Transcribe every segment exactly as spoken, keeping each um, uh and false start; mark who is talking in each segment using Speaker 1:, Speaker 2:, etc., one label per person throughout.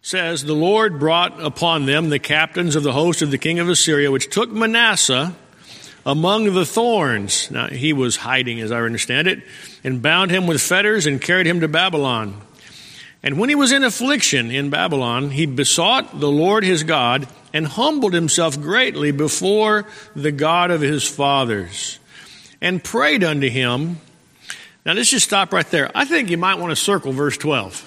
Speaker 1: says, the Lord brought upon them the captains of the host of the king of Assyria, which took Manasseh among the thorns. Now, he was hiding, as I understand it, and bound him with fetters and carried him to Babylon. And when he was in affliction in Babylon, he besought the Lord his God and humbled himself greatly before the God of his fathers and prayed unto him. Now, let's just stop right there. I think you might want to circle verse twelve.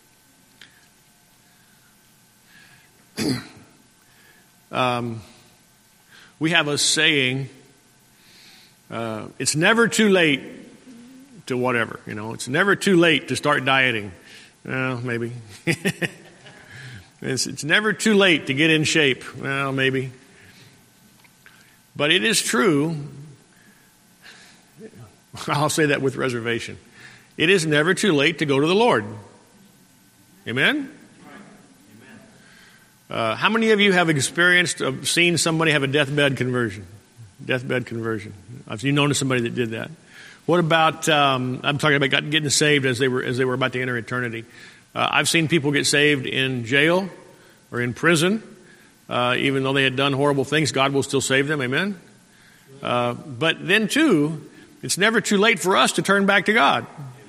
Speaker 1: um, we have a saying, uh, it's never too late to whatever, you know, it's never too late to start dieting. Well, maybe. it's, it's never too late to get in shape. Well, maybe. But it is true. I'll say that with reservation. It is never too late to go to the Lord. Amen? Uh, how many of you have experienced, uh, seen somebody have a deathbed conversion? Deathbed conversion. Have you known somebody that did that? What about, um, I'm talking about getting saved as they were as they were about to enter eternity. Uh, I've seen people get saved in jail or in prison. Uh, even though they had done horrible things, God will still save them. Amen? Uh, but then, too, it's never too late for us to turn back to God.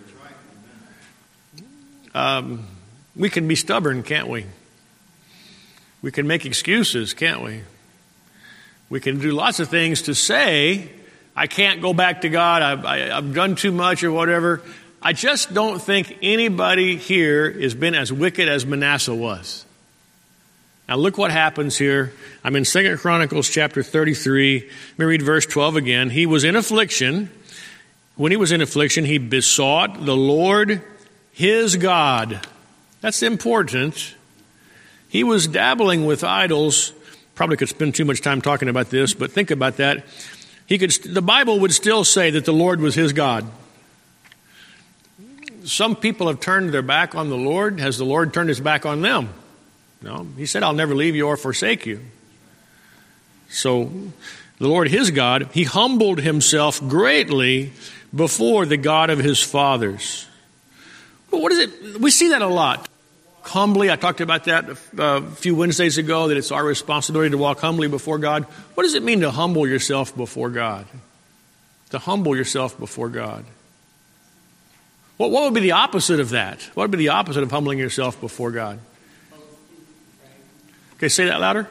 Speaker 1: Um, we can be stubborn, can't we? We can make excuses, can't we? We can do lots of things to say, I can't go back to God, I've, I, I've done too much or whatever. I just don't think anybody here has been as wicked as Manasseh was. Now look what happens here. I'm in Second Chronicles chapter thirty-three. Let me read verse twelve again. He was in affliction. When he was in affliction, he besought the Lord his God. That's important. He was dabbling with idols. Probably could spend too much time talking about this, but think about that. He could. The Bible would still say that the Lord was his God. Some people have turned their back on the Lord. Has the Lord turned his back on them? No. He said, I'll never leave you or forsake you. So the Lord, his God, he humbled himself greatly before the God of his fathers. But what is it? We see that a lot. Humbly, I talked about that a few Wednesdays ago, that it's our responsibility to walk humbly before God. What does it mean to humble yourself before God? To humble yourself before God. What, what would be the opposite of that? What would be the opposite of humbling yourself before God? Okay, say that louder.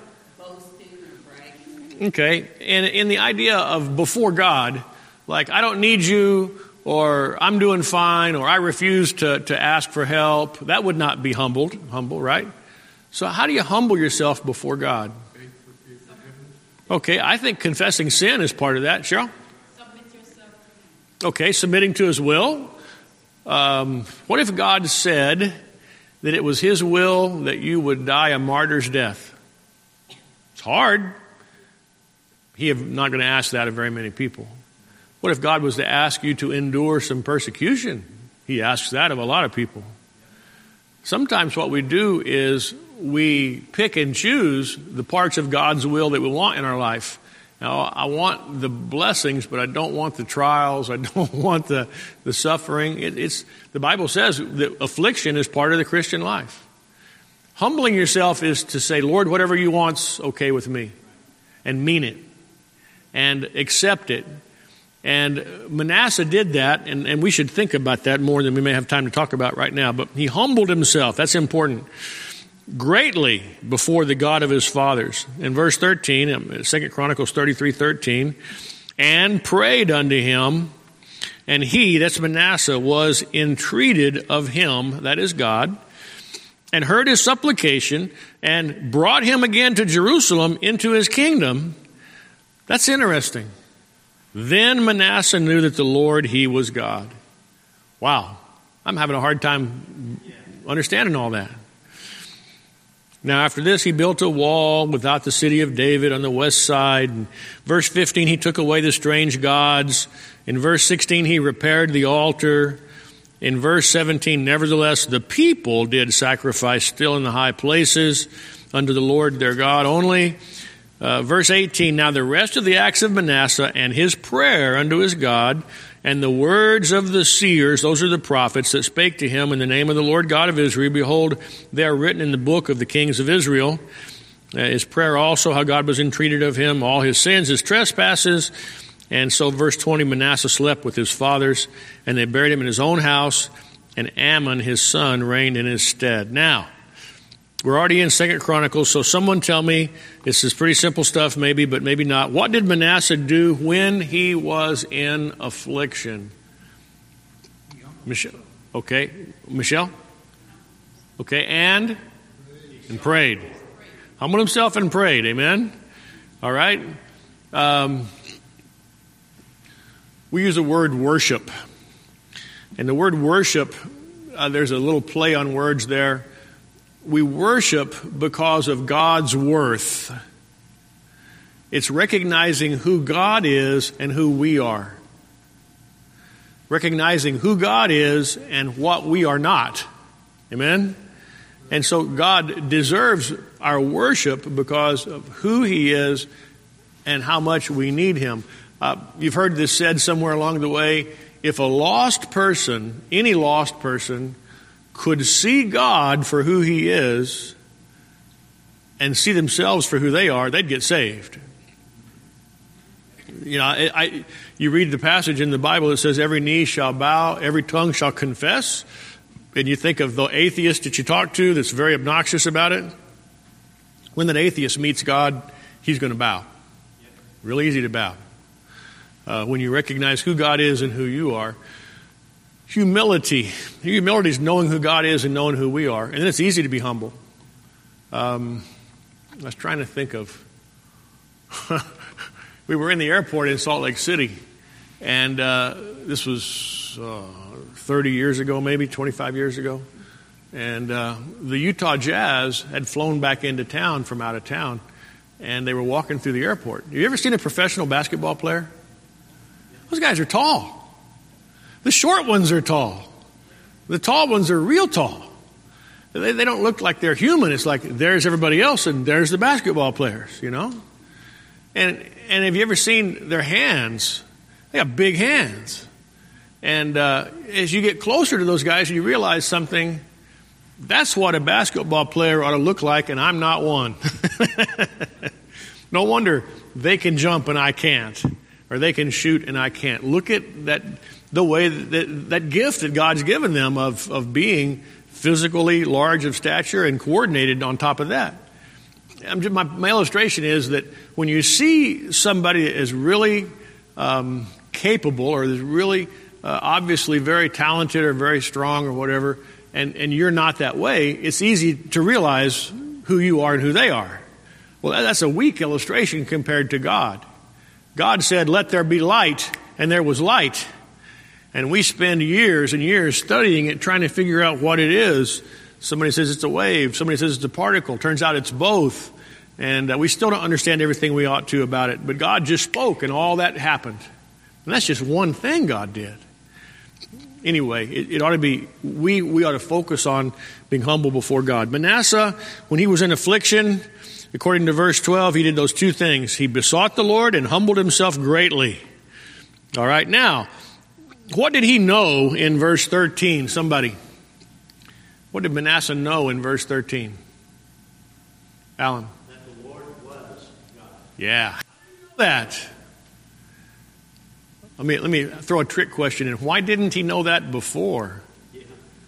Speaker 1: Okay, and in the idea of before God, like I don't need you, or I'm doing fine, or I refuse to, to ask for help, that would not be humbled, humble, right? So how do you humble yourself before God? Okay, I think confessing sin is part of that. Cheryl? Submit yourself. Okay, submitting to his will. Um, what if God said that it was his will that you would die a martyr's death? It's hard. He is not going to ask that of very many people. What if God was to ask you to endure some persecution? He asks that of a lot of people. Sometimes what we do is we pick and choose the parts of God's will that we want in our life. Now, I want the blessings, but I don't want the trials. I don't want the, the suffering. It, it's the Bible says that affliction is part of the Christian life. Humbling yourself is to say, Lord, whatever you want's okay with me, and mean it, and accept it. And Manasseh did that, and, and we should think about that more than we may have time to talk about right now. But he humbled himself. That's important. Greatly before the God of his fathers. In verse thirteen, Second Chronicles thirty-three thirteen, and prayed unto him, and he, that's Manasseh, was entreated of him, that is God, and heard his supplication, and brought him again to Jerusalem into his kingdom. That's interesting. Then Manasseh knew that the Lord, he was God. Wow. I'm having a hard time understanding all that. Now, after this, he built a wall without the city of David on the west side. In verse fifteen, he took away the strange gods. In verse sixteen, he repaired the altar. In verse seventeen, nevertheless, the people did sacrifice still in the high places unto the Lord their God only. Uh, verse eighteen, now the rest of the acts of Manasseh and his prayer unto his God and the words of the seers, those are the prophets that spake to him in the name of the Lord God of Israel, behold, they are written in the book of the kings of Israel. Uh, his prayer also, how God was entreated of him, all his sins, his trespasses. And so verse twenty, Manasseh slept with his fathers, and they buried him in his own house, and Ammon, his son, reigned in his stead. Now, we're already in Second Chronicles, so someone tell me, this is pretty simple stuff maybe, but maybe not. What did Manasseh do when he was in affliction? Michelle? Okay. Michelle? Okay, and? And prayed. Humbled himself and prayed, amen? All right. Um, we use the word worship. And the word worship, uh, there's a little play on words there. We worship because of God's worth. It's recognizing who God is and who we are. Recognizing who God is and what we are not. Amen? And so God deserves our worship because of who He is and how much we need Him. Uh, you've heard this said somewhere along the way, if a lost person, any lost person, could see God for who He is and see themselves for who they are, they'd get saved. You know, I, I, you read the passage in the Bible that says every knee shall bow, every tongue shall confess. And you think of the atheist that you talk to that's very obnoxious about it. When that atheist meets God, he's going to bow. Really easy to bow. Uh, when you recognize who God is and who you are. Humility. Humility is knowing who God is and knowing who we are. And then it's easy to be humble. Um, I was trying to think of... we were in the airport in Salt Lake City. And uh, this was uh, thirty years ago, maybe twenty-five years ago. And uh, the Utah Jazz had flown back into town from out of town. And they were walking through the airport. Have you ever seen a professional basketball player? Those guys are tall. The short ones are tall. The tall ones are real tall. They, they don't look like they're human. It's like there's everybody else and there's the basketball players, you know? And and have you ever seen their hands? They got big hands. And uh, as you get closer to those guys, you realize something. That's what a basketball player ought to look like, and I'm not one. No wonder they can jump and I can't. Or they can shoot and I can't. Look at that, the way that, that, that gift that God's given them of, of being physically large of stature and coordinated on top of that. I'm just, my, my illustration is that when you see somebody that is really um, capable or is really uh, obviously very talented or very strong or whatever, and, and you're not that way, it's easy to realize who you are and who they are. Well, that's a weak illustration compared to God. God said, let there be light, and there was light. And we spend years and years studying it, trying to figure out what it is. Somebody says it's a wave. Somebody says it's a particle. Turns out it's both. And uh, we still don't understand everything we ought to about it. But God just spoke, and all that happened. And that's just one thing God did. Anyway, it, it ought to be, we, we ought to focus on being humble before God. Manasseh, when he was in affliction, according to verse twelve, he did those two things. He besought the Lord and humbled himself greatly. All right, now, what did he know in verse thirteen? Somebody. What did Manasseh know in verse thirteen? Alan.
Speaker 2: That the Lord was God.
Speaker 1: Yeah. That. Let me, let me throw a trick question in. Why didn't he know that before?
Speaker 2: Yeah.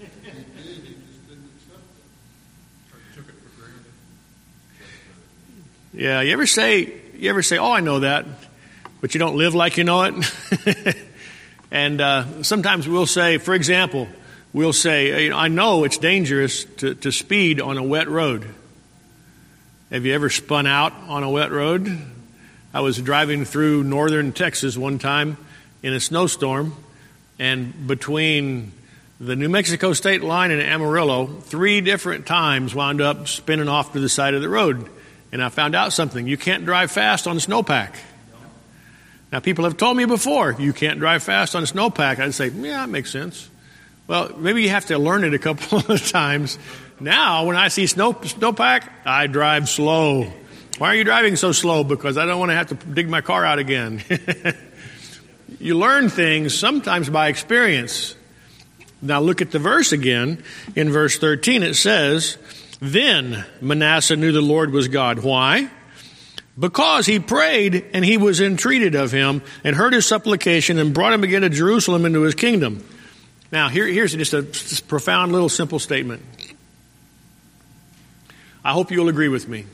Speaker 1: Yeah, you ever say, you ever say, oh, I know that, but you don't live like you know it? And uh, sometimes we'll say, for example, we'll say, you know, I know it's dangerous to, to speed on a wet road. Have you ever spun out on a wet road? I was driving through northern Texas one time in a snowstorm, and between the New Mexico state line and Amarillo, three different times wound up spinning off to the side of the road. And I found out something. You can't drive fast on snowpack. Now, people have told me before, you can't drive fast on snowpack. I'd say, yeah, that makes sense. Well, maybe you have to learn it a couple of times. Now, when I see snow snowpack, I drive slow. Why are you driving so slow? Because I don't want to have to dig my car out again. You learn things sometimes by experience. Now look at the verse again. In verse thirteen it says, then Manasseh knew the Lord was God. Why? Because he prayed and he was entreated of him and heard his supplication and brought him again to Jerusalem into his kingdom. Now here, here's just a just profound little simple statement. I hope you'll agree with me.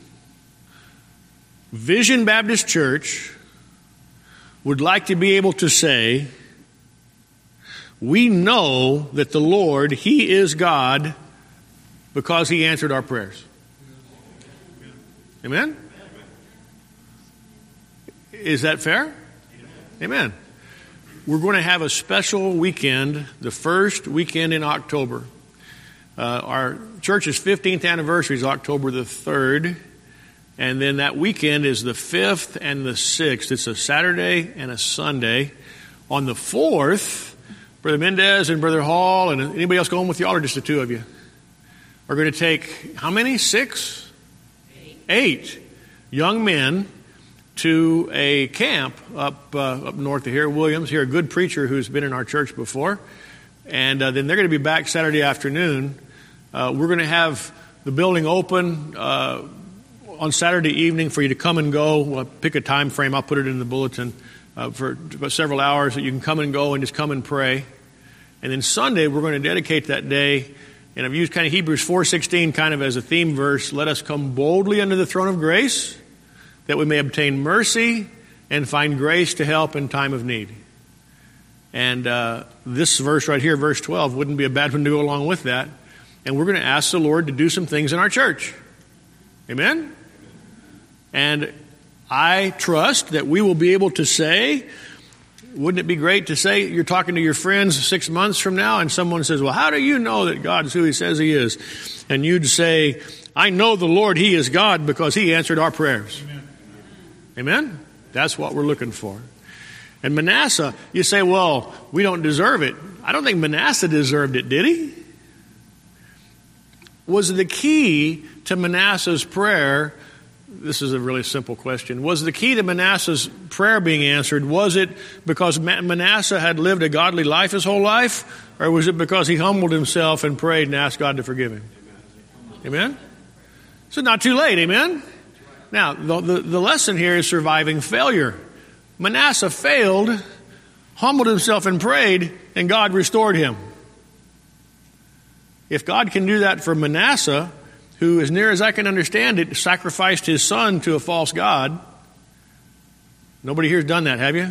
Speaker 1: Vision Baptist Church would like to be able to say, we know that the Lord, He is God, because He answered our prayers. Amen? Is that fair? Amen. We're going to have a special weekend, the first weekend in October. Uh, our church's fifteenth anniversary is October the third. And then that weekend is the fifth and the sixth. It's a Saturday and a Sunday. On the fourth, Brother Mendez and Brother Hall and anybody else going with y'all, or just the two of you, are going to take how many? Six? Eight. Eight young men to a camp up uh, up north of here. Williams, here, a good preacher who's been in our church before. And uh, then they're going to be back Saturday afternoon. Uh, we're going to have the building open uh, on Saturday evening for you to come and go. We'll pick a time frame. I'll put it in the bulletin uh, for several hours that you can come and go and just come and pray. And then Sunday, we're going to dedicate that day. And I've used kind of Hebrews four sixteen kind of as a theme verse. Let us come boldly under the throne of grace, that we may obtain mercy and find grace to help in time of need. And uh, this verse right here, verse twelve, wouldn't be a bad one to go along with that. And we're going to ask the Lord to do some things in our church. Amen? And I trust that we will be able to say, wouldn't it be great to say you're talking to your friends six months from now and someone says, well, how do you know that God's who He says He is? And you'd say, I know the Lord, He is God because He answered our prayers. Amen? Amen? That's what we're looking for. And Manasseh, you say, well, we don't deserve it. I don't think Manasseh deserved it, did he? Was the key to Manasseh's prayer, this is a really simple question, was the key to Manasseh's prayer being answered, was it because Manasseh had lived a godly life his whole life, or was it because he humbled himself and prayed and asked God to forgive him? Amen? So not too late, amen? Now, the, the, the lesson here is surviving failure. Manasseh failed, humbled himself and prayed, and God restored him. If God can do that for Manasseh, who, as near as I can understand it, sacrificed his son to a false god. Nobody here's done that, have you?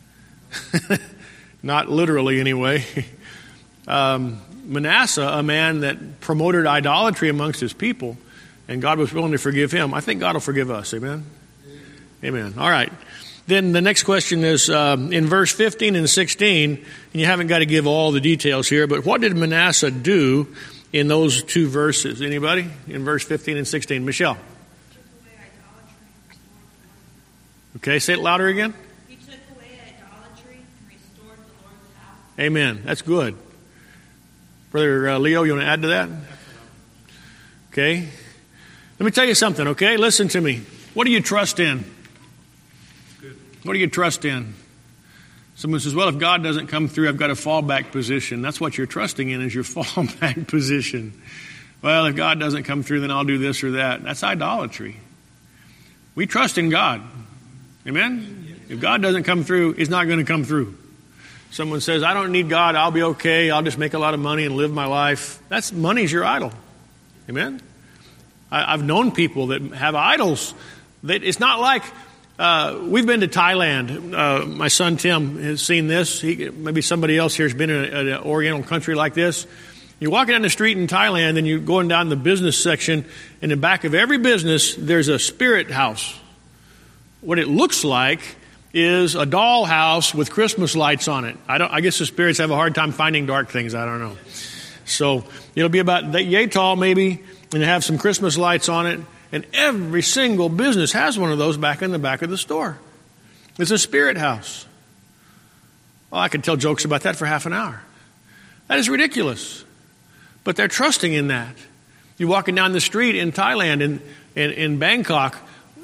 Speaker 1: Not literally, anyway. um, Manasseh, a man that promoted idolatry amongst his people, and God was willing to forgive him. I think God will forgive us. Amen? Amen. All right. Then the next question is um, in verse fifteen and sixteen, and you haven't got to give all the details here, but what did Manasseh do in those two verses? Anybody? In verse fifteen and sixteen. Michelle.
Speaker 3: He took away idolatry and restored the Lord's house.
Speaker 1: Okay, say it louder again.
Speaker 3: He took away idolatry and restored the Lord's house.
Speaker 1: Amen. That's good. Brother uh, Leo, you want to add to that? Okay. Let me tell you something, okay? Listen to me. What do you trust in? What do you trust in? Someone says, well, if God doesn't come through, I've got a fallback position. That's what you're trusting in, is your fallback position. Well, if God doesn't come through, then I'll do this or that. That's idolatry. We trust in God. Amen? If God doesn't come through, He's not going to come through. Someone says, I don't need God. I'll be okay. I'll just make a lot of money and live my life. That's money's your idol. Amen? I, I've known people that have idols. That it's not like... Uh, we've been to Thailand. Uh, my son Tim has seen this. He, maybe somebody else here has been in an Oriental country like this. You're walking down the street in Thailand and you're going down the business section. In the back of every business, there's a spirit house. What it looks like is a doll house with Christmas lights on it. I don't. I guess the spirits have a hard time finding dark things. I don't know. So it'll be about that yay tall maybe, and have some Christmas lights on it. And every single business has one of those back in the back of the store. It's a spirit house. Well, I could tell jokes about that for half an hour. That is ridiculous. But they're trusting in that. You're walking down the street in Thailand, in, in, in Bangkok,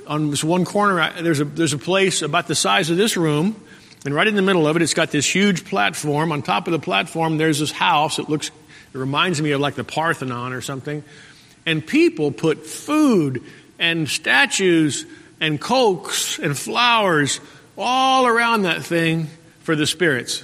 Speaker 1: on this one corner, there's a, there's a place about the size of this room, and right in the middle of it, it's got this huge platform. On top of the platform, there's this house. It looks, it reminds me of like the Parthenon or something. And people put food and statues and cokes and flowers all around that thing for the spirits.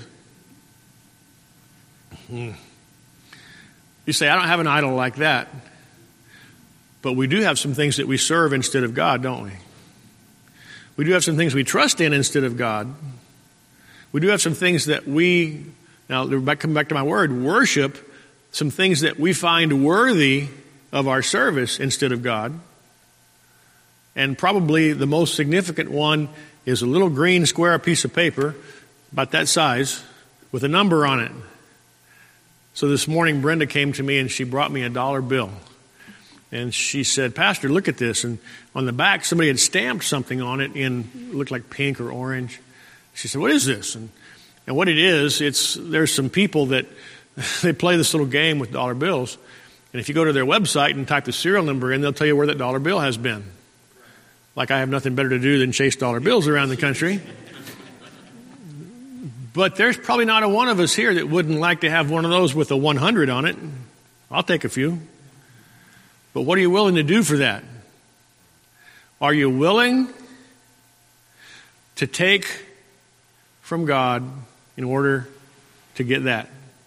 Speaker 1: Hmm. You say, I don't have an idol like that. But we do have some things that we serve instead of God, don't we? We do have some things we trust in instead of God. We do have some things that we, now come back to my word, worship, some things that we find worthy of our service instead of God. And probably the most significant one is a little green square piece of paper, about that size, with a number on it. So this morning, Brenda came to me and she brought me a dollar bill. And she said, Pastor, look at this. And on the back, somebody had stamped something on it in, it looked like pink or orange. She said, what is this? And, and what it is, it's there's some people that they play this little game with dollar bills. And if you go to their website and type the serial number in, they'll tell you where that dollar bill has been. Like I have nothing better to do than chase dollar bills around the country. But there's probably not a one of us here that wouldn't like to have one of those with a one hundred on it. I'll take a few. But what are you willing to do for that? Are you willing to take from God in order to get that?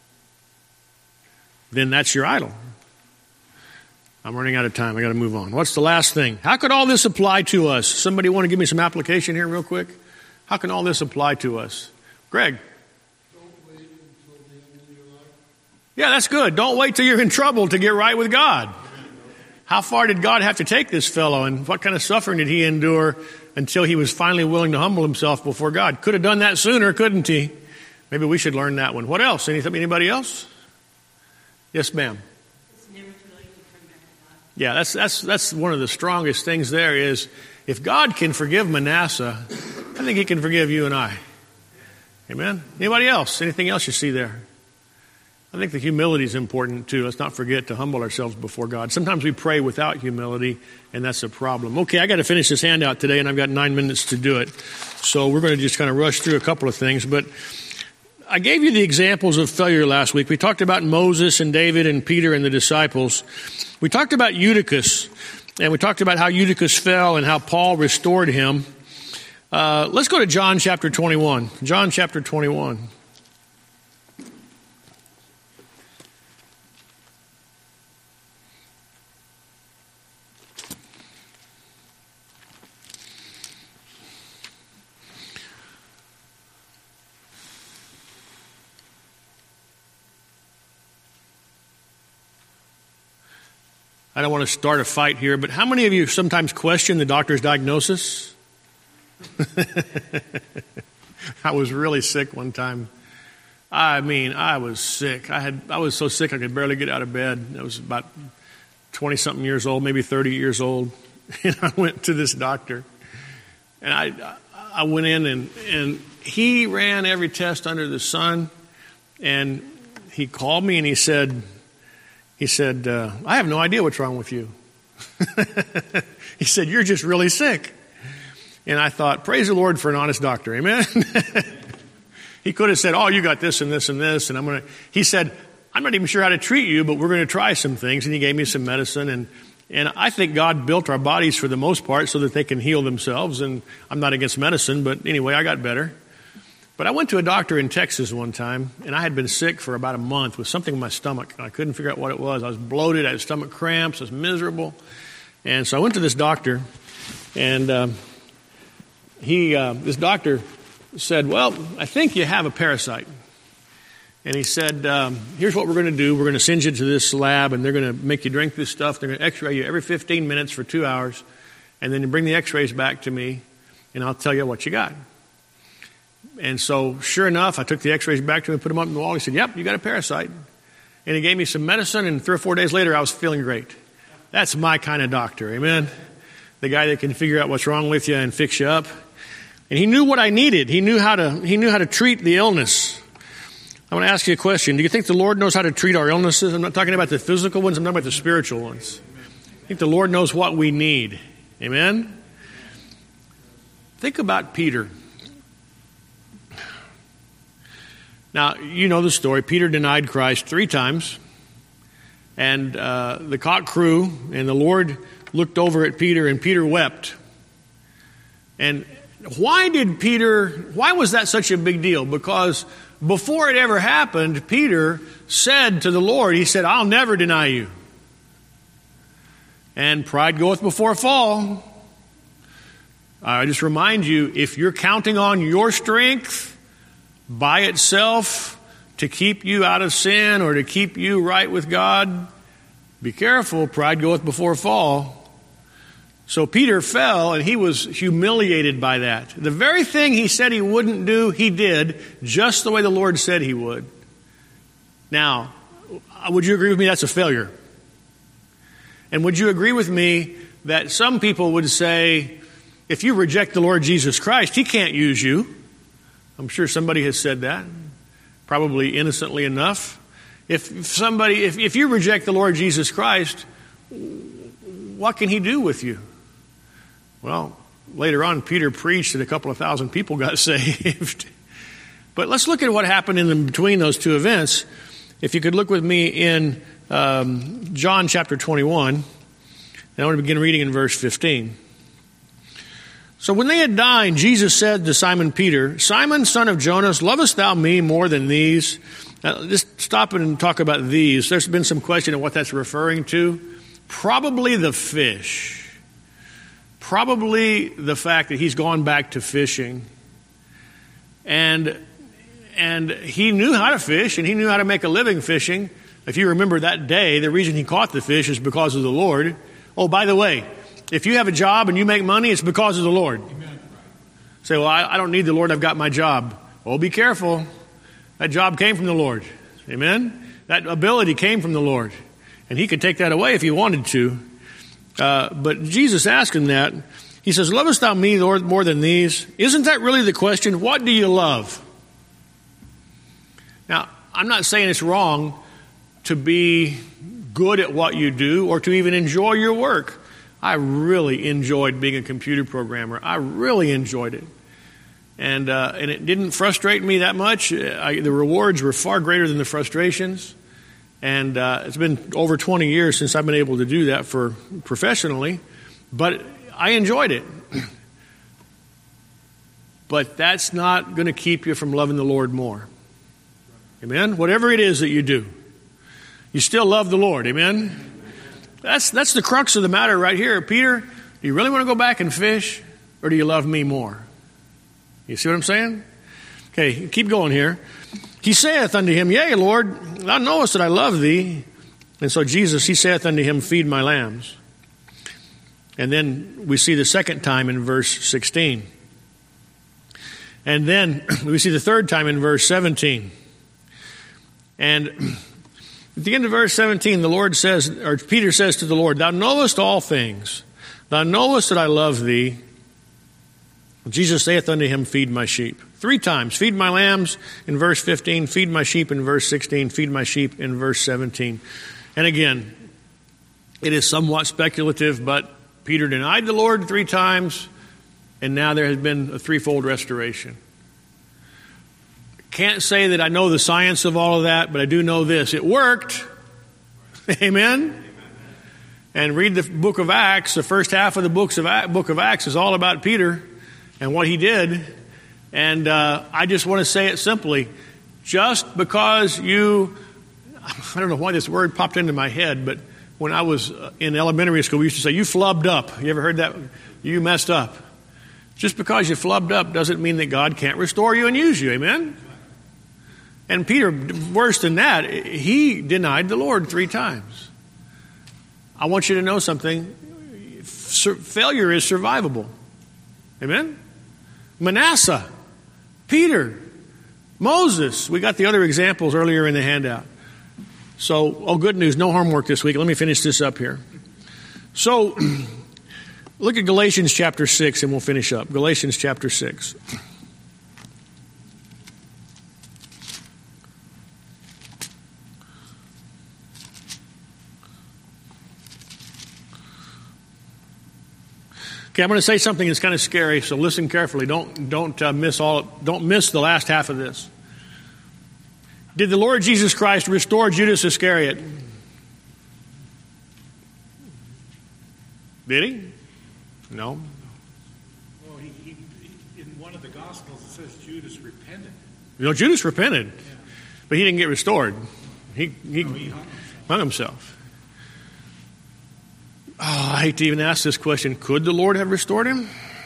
Speaker 1: Then that's your idol. I'm running out of time. I got to move on. What's the last thing? How could all this apply to us? Somebody want to give me some application here real quick? How can all this apply to us? Greg?
Speaker 4: Don't wait until the end of your life.
Speaker 1: Yeah, that's good. Don't wait till you're in trouble to get right with God. How far did God have to take this fellow, and what kind of suffering did he endure until he was finally willing to humble himself before God? Could have done that sooner, couldn't he? Maybe we should learn that one. What else? Anything, anybody else? Yes, ma'am.
Speaker 3: It's never too late to turn back to God.
Speaker 1: Yeah, that's that's that's one of the strongest things there is if God can forgive Manasseh, I think he can forgive you and I. Amen? Anybody else? Anything else you see there? I think the humility is important too. Let's not forget to humble ourselves before God. Sometimes we pray without humility, and that's a problem. Okay, I got to finish this handout today, and I've got nine minutes to do it. So we're going to just kind of rush through a couple of things. But I gave you the examples of failure last week. We talked about Moses and David and Peter and the disciples. We talked about Eutychus, and we talked about how Eutychus fell and how Paul restored him. Uh, let's go to John chapter twenty-one. John chapter twenty-one. I don't want to start a fight here, but how many of you sometimes question the doctor's diagnosis? I was really sick one time. I mean, I was sick. I had I was so sick I could barely get out of bed. I was about twenty-something years old, maybe thirty years old. And I went to this doctor. And I I went in, and, and he ran every test under the sun. And he called me, and he said... He said, uh, I have no idea what's wrong with you. He said, you're just really sick. And I thought, praise the Lord for an honest doctor. Amen. He could have said, oh, you got this and this and this. And I'm going to, he said, I'm not even sure how to treat you, but we're going to try some things. And he gave me some medicine. And, and I think God built our bodies for the most part so that they can heal themselves. And I'm not against medicine, but anyway, I got better. But I went to a doctor in Texas one time, and I had been sick for about a month with something in my stomach. I couldn't figure out what it was. I was bloated. I had stomach cramps. I was miserable. And so I went to this doctor, and um, he, uh, this doctor said, well, I think you have a parasite. And he said, um, here's what we're going to do. We're going to send you to this lab, and they're going to make you drink this stuff. They're going to x-ray you every fifteen minutes for two hours, and then you bring the x-rays back to me, and I'll tell you what you got. And so, sure enough, I took the x-rays back to him and put them up on the wall. He said, yep, you got a parasite. And he gave me some medicine, and three or four days later, I was feeling great. That's my kind of doctor, amen? The guy that can figure out what's wrong with you and fix you up. And he knew what I needed. He knew how to, he knew how to treat the illness. I want to ask you a question. Do you think the Lord knows how to treat our illnesses? I'm not talking about the physical ones. I'm talking about the spiritual ones. I think the Lord knows what we need. Amen? Think about Peter. Now, you know the story. Peter denied Christ three times. And uh, the cock crew, and the Lord looked over at Peter, and Peter wept. And why did Peter, why was that such a big deal? Because before it ever happened, Peter said to the Lord, he said, I'll never deny you. And pride goeth before a fall. I just remind you, if you're counting on your strength by itself to keep you out of sin or to keep you right with God, be careful, pride goeth before a fall. So Peter fell, and he was humiliated by that. The very thing he said he wouldn't do, he did, just the way the Lord said he would. Now, would you agree with me that's a failure? And would you agree with me that some people would say, if you reject the Lord Jesus Christ, he can't use you? I'm sure somebody has said that, probably innocently enough. If somebody, if, if you reject the Lord Jesus Christ, what can he do with you? Well, later on, Peter preached and a couple of thousand people got saved. But let's look at what happened in the, between those two events. If you could look with me in um, John chapter twenty-one, and I want to begin reading in verse fifteen. So when they had dined, Jesus said to Simon Peter, Simon, son of Jonas, lovest thou me more than these? Now, just stop and talk about these. There's been some question of what that's referring to. Probably the fish. Probably the fact that he's gone back to fishing. And, and he knew how to fish, and he knew how to make a living fishing. If you remember that day, the reason he caught the fish is because of the Lord. Oh, by the way, if you have a job and you make money, it's because of the Lord. Amen. Say, well, I, I don't need the Lord. I've got my job. Well, be careful. That job came from the Lord. Amen? That ability came from the Lord. And he could take that away if he wanted to. Uh, but Jesus asked him that. He says, lovest thou me, Lord, more than these? Isn't that really the question? What do you love? Now, I'm not saying it's wrong to be good at what you do or to even enjoy your work. I really enjoyed being a computer programmer. I really enjoyed it. And uh, and it didn't frustrate me that much. I, the rewards were far greater than the frustrations. And uh, it's been over twenty years since I've been able to do that for professionally. But I enjoyed it. But that's not going to keep you from loving the Lord more. Amen? Whatever it is that you do, you still love the Lord. Amen? That's that's the crux of the matter right here. Peter, do you really want to go back and fish, or do you love me more? You see what I'm saying? Okay, keep going here. He saith unto him, Yea, Lord, thou knowest that I love thee. And so Jesus, he saith unto him, Feed my lambs. And then we see the second time in verse sixteen. And then we see the third time in verse seventeen. And at the end of verse seventeen, the Lord says, or Peter says to the Lord, Thou knowest all things. Thou knowest that I love thee. Jesus saith unto him, Feed my sheep. Three times. Feed my lambs in verse fifteen. Feed my sheep in verse sixteen. Feed my sheep in verse seventeen. And again, it is somewhat speculative, but Peter denied the Lord three times, and now there has been a threefold restoration. Can't say that I know the science of all of that, but I do know this. It worked. Amen? Amen. And read the book of Acts. The first half of the books of book of Acts is all about Peter and what he did. And uh, I just want to say it simply. Just because you, I don't know why this word popped into my head, but when I was in elementary school, we used to say, you flubbed up. You ever heard that? You messed up. Just because you flubbed up doesn't mean that God can't restore you and use you. Amen? And Peter, worse than that, he denied the Lord three times. I want you to know something. Failure is survivable. Amen? Manasseh, Peter, Moses. We got the other examples earlier in the handout. So, oh, good news. No homework this week. Let me finish this up here. So, look at Galatians chapter six and we'll finish up. Galatians chapter six. Okay, I'm going to say something that's kind of scary, so listen carefully. Don't don't uh, miss all. Don't miss the last half of this. Did the Lord Jesus Christ restore Judas Iscariot? Did he? No.
Speaker 2: Well, he, he, in one of the Gospels it says Judas repented.
Speaker 1: You know, Judas repented, yeah. But he didn't get restored. He he,
Speaker 2: no, he hung himself.
Speaker 1: hung himself. Oh, I hate to even ask this question. Could the Lord have restored him?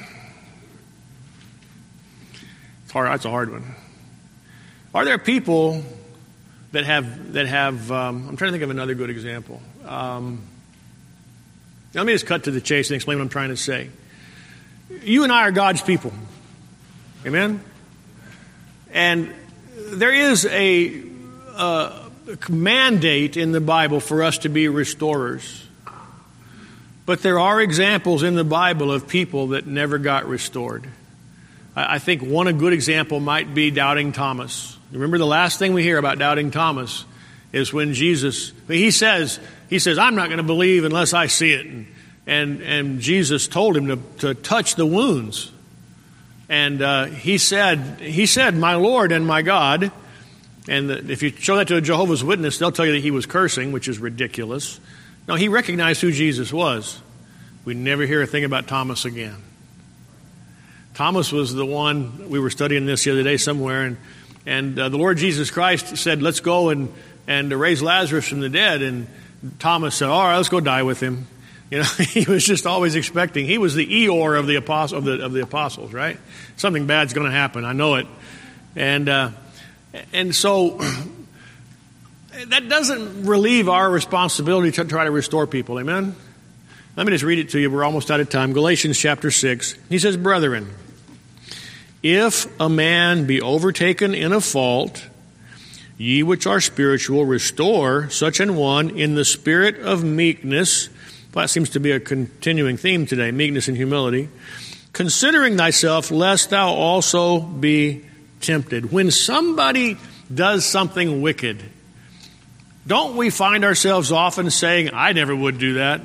Speaker 1: It's hard. That's a hard one. Are there people that have that have? Um, I'm trying to think of another good example. Um, let me just cut to the chase and explain what I'm trying to say. You and I are God's people. Amen? And there is a, a mandate in the Bible for us to be restorers. But there are examples in the Bible of people that never got restored. I, I think one a good example might be Doubting Thomas. Remember the last thing we hear about Doubting Thomas is when Jesus, he says, he says, I'm not going to believe unless I see it. And and, and Jesus told him to, to touch the wounds. And uh, he said, he said, my Lord and my God. And the, if you show that to a Jehovah's Witness, they'll tell you that he was cursing, which is ridiculous. No, he recognized who Jesus was. We never hear a thing about Thomas again. Thomas was the one, we were studying this the other day somewhere, and and uh, the Lord Jesus Christ said, let's go and, and raise Lazarus from the dead. And Thomas said, all right, let's go die with him. You know, he was just always expecting. He was the Eeyore of the apostle of the of the apostles, right? Something bad's going to happen. I know it, and uh, and so that doesn't relieve our responsibility to try to restore people. Amen. Let me just read it to you. We're almost out of time. Galatians chapter six. He says, "Brethren, if a man be overtaken in a fault, ye which are spiritual, restore such an one in the spirit of meekness." Well, that seems to be a continuing theme today, meekness and humility. Considering thyself, lest thou also be tempted. When somebody does something wicked, don't we find ourselves often saying, I never would do that?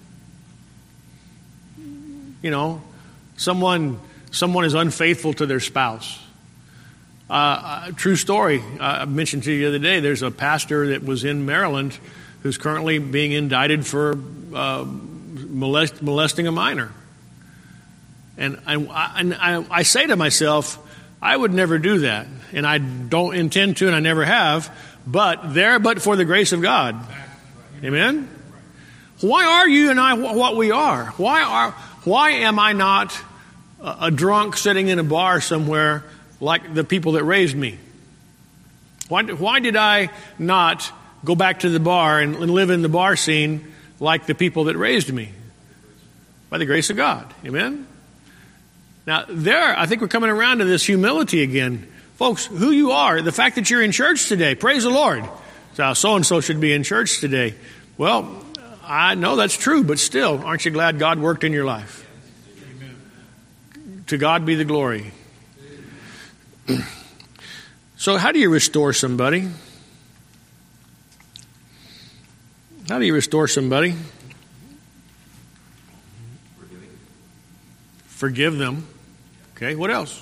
Speaker 1: You know, someone someone is unfaithful to their spouse. Uh, true story. Uh, I mentioned to you the other day, there's a pastor that was in Maryland who's currently being indicted for uh, molest, molesting a minor. And I, and I, I say to myself, I would never do that. And I don't intend to, and I never have. But there, but for the grace of God. Amen? Why are you and I what we are? Why are? Why am I not a, a drunk sitting in a bar somewhere like the people that raised me? Why, why did I not go back to the bar and, and live in the bar scene like the people that raised me? By the grace of God. Amen? Now, there, I think we're coming around to this humility again. Folks, who you are, the fact that you're in church today, praise the Lord. So, so-and-so should be in church today. Well, I know that's true, but still, aren't you glad God worked in your life? Amen. To God be the glory. So how do you restore somebody? How do you restore somebody? Forgive them. Okay, what else?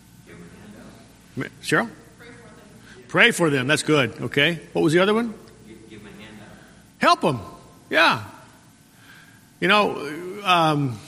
Speaker 1: Cheryl?
Speaker 3: Pray for them.
Speaker 1: Pray for them. That's good. Okay. What was the other one?
Speaker 5: Give them a hand out.
Speaker 1: Help them. Yeah. You know, um,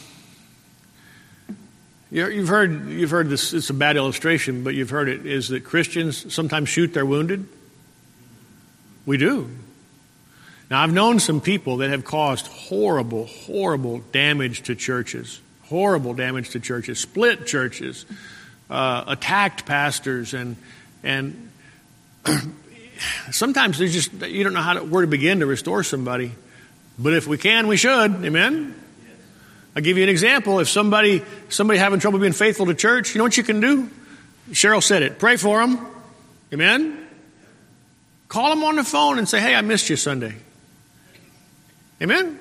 Speaker 1: you've heard you've heard this. It's a bad illustration, but you've heard it. Is that Christians sometimes shoot their wounded? We do. Now, I've known some people that have caused horrible, horrible damage to churches. Horrible damage to churches. Split churches. Uh, attacked pastors, and and sometimes there's just you don't know how to, where to begin to restore somebody. But if we can, we should. Amen. Yes. I'll give you an example. If somebody somebody having trouble being faithful to church, you know what you can do? Cheryl said it. Pray for them. Amen. Call them on the phone and say, "Hey, I missed you Sunday." Amen.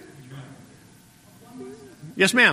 Speaker 1: Yes, ma'am.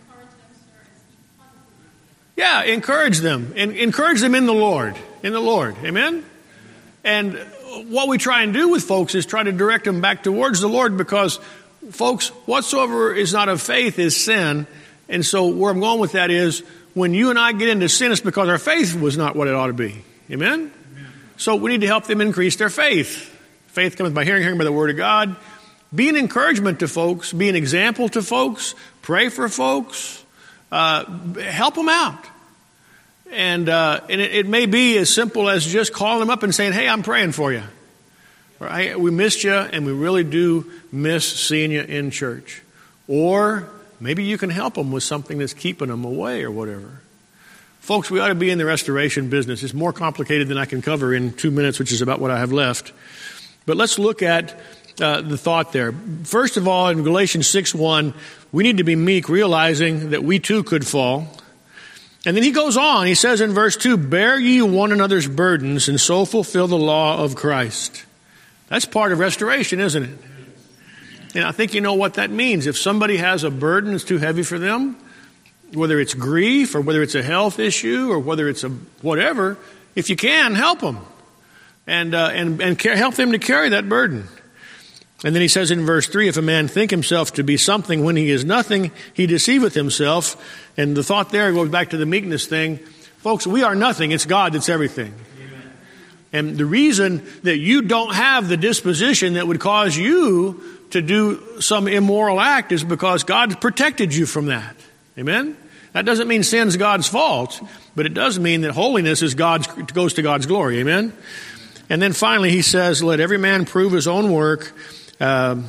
Speaker 1: Yeah, encourage them. And encourage them in the Lord. In the Lord. Amen? And what we try and do with folks is try to direct them back towards the Lord, because, folks, whatsoever is not of faith is sin. And so where I'm going with that is, when you and I get into sin, it's because our faith was not what it ought to be. Amen? Amen. So we need to help them increase their faith. Faith comes by hearing, hearing by the Word of God. Be an encouragement to folks. Be an example to folks. Pray for folks. Uh, help them out. And, uh, and it, it may be as simple as just calling them up and saying, hey, I'm praying for you. Right? We missed you, and we really do miss seeing you in church. Or maybe you can help them with something that's keeping them away or whatever. Folks, we ought to be in the restoration business. It's more complicated than I can cover in two minutes, which is about what I have left. But let's look at uh, the thought there. First of all, in Galatians six one, we need to be meek, realizing that we too could fall. And then he goes on. He says in verse two, bear ye one another's burdens, and so fulfill the law of Christ. That's part of restoration, isn't it? And I think you know what that means. If somebody has a burden that's too heavy for them, whether it's grief or whether it's a health issue or whether it's a whatever, if you can, help them. And, uh, and, and care, help them to carry that burden. And then he says in verse three, if a man think himself to be something when he is nothing, he deceiveth himself. And the thought there goes back to the meekness thing. Folks, we are nothing. It's God that's everything. Amen. And the reason that you don't have the disposition that would cause you to do some immoral act is because God protected you from that. Amen? That doesn't mean sin's God's fault, but it does mean that holiness is God's, goes to God's glory. Amen? And then finally he says, let every man prove his own work. Uh,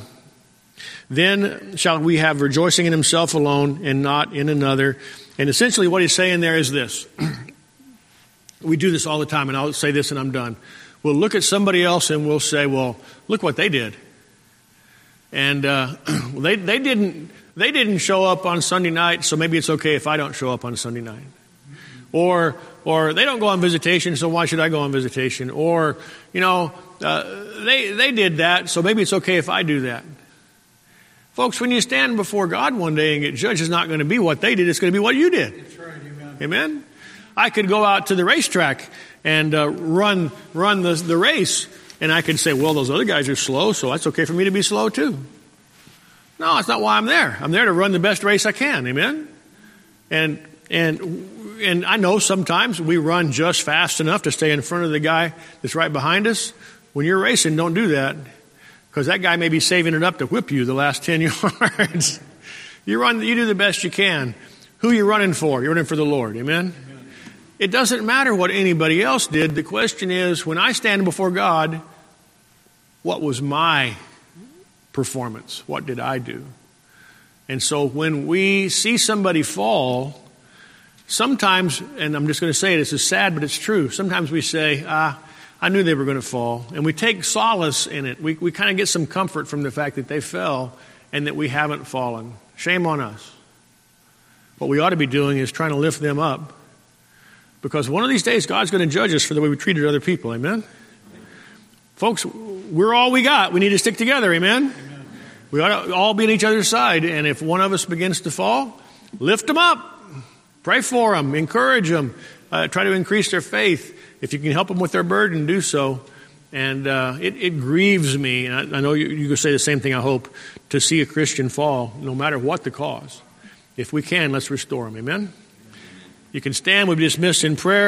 Speaker 1: then shall we have rejoicing in himself alone and not in another. And essentially what he's saying there is this. We do this all the time, and I'll say this and I'm done. We'll look at somebody else and we'll say, well, look what they did. And uh, they they didn't they didn't show up on Sunday night, so maybe it's okay if I don't show up on Sunday night. Or or they don't go on visitation, so why should I go on visitation? Or, you know, uh, they they did that, so maybe it's okay if I do that. Folks, when you stand before God one day and get judged, it's not going to be what they did, it's going to be what you did.
Speaker 2: That's right, amen.
Speaker 1: Amen? I could go out to the racetrack and uh, run run the, the race, and I could say, well, those other guys are slow, so that's okay for me to be slow too. No, that's not why I'm there. I'm there to run the best race I can. Amen? And and and I know sometimes we run just fast enough to stay in front of the guy that's right behind us. When you're racing, don't do that, because that guy may be saving it up to whip you the last ten yards. You run, you do the best you can. Who are you running for? You're running for the Lord. Amen? Amen. It doesn't matter what anybody else did. The question is, when I stand before God, what was my performance? What did I do? And so when we see somebody fall, sometimes, and I'm just going to say it, this is sad, but it's true. Sometimes we say, ah, I knew they were going to fall. And we take solace in it. We, we kind of get some comfort from the fact that they fell and that we haven't fallen. Shame on us. What we ought to be doing is trying to lift them up. Because one of these days, God's going to judge us for the way we treated other people. Amen? Folks, we're all we got. We need to stick together. Amen? Amen. We ought to all be on each other's side. And if one of us begins to fall, lift them up. Pray for them. Encourage them. Uh, try to increase their faith. If you can help them with their burden, do so. And uh, it, it grieves me, and I, I know you, you could say the same thing, I hope, to see a Christian fall, no matter what the cause. If we can, let's restore them. Amen? You can stand. We'll be dismissed in prayer.